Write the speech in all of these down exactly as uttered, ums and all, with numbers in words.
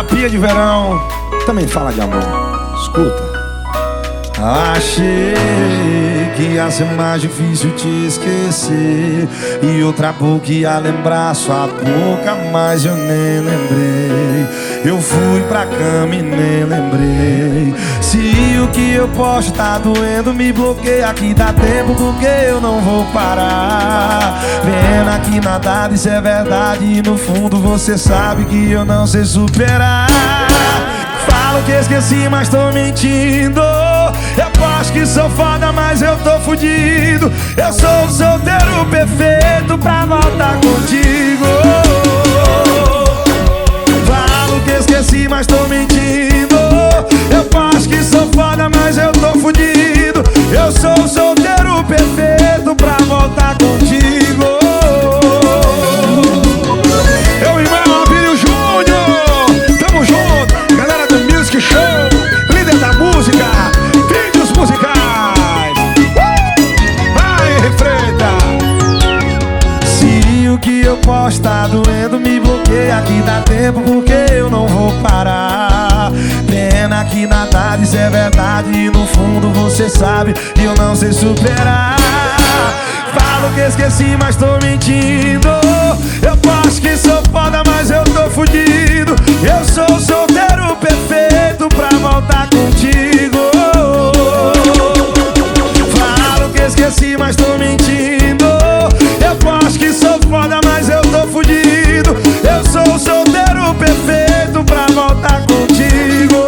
Terapia de verão também fala de amor. Escuta. Achei que ia ser mais difícil te esquecer, e outra boca ia lembrar sua boca, mas eu nem lembrei. Eu fui pra cama e nem lembrei. Se o que eu posto tá doendo, me bloqueia aqui, dá tempo porque eu não vou parar. Pena que nada disso é verdade, e no fundo você sabe que eu não sei superar. Falo que esqueci, mas tô mentindo. Eu acho que sou foda, mas eu tô fudido. Eu sou o solteiro perfeito pra voltar contigo. Falo que esqueci, mas tô mentindo. Eu acho que sou foda, mas eu tô fudido. Eu sou o solteiro perfeito pra voltar contigo. Eu, irmão, Abílio Júnior, tamo junto. Galera do Music Show, líder da música, vídeos musicais. Vai, refreta. Se o que eu posto tá doendo, me bloqueia aqui, dá tempo porque eu não vou parar. Pena que nada disso é verdade, e no fundo você sabe que eu não sei superar. Falo que esqueci, mas tô mentindo. Eu acho que sou foda, mas eu tô fudido. Eu sou o solteiro perfeito pra voltar contigo. Falo que esqueci, mas tô mentindo. Eu acho que sou foda, mas eu tô fudido. Eu sou o solteiro perfeito pra voltar contigo.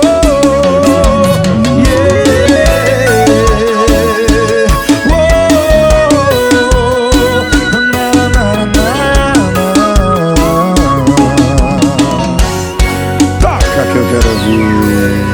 Que eu quero ouvir.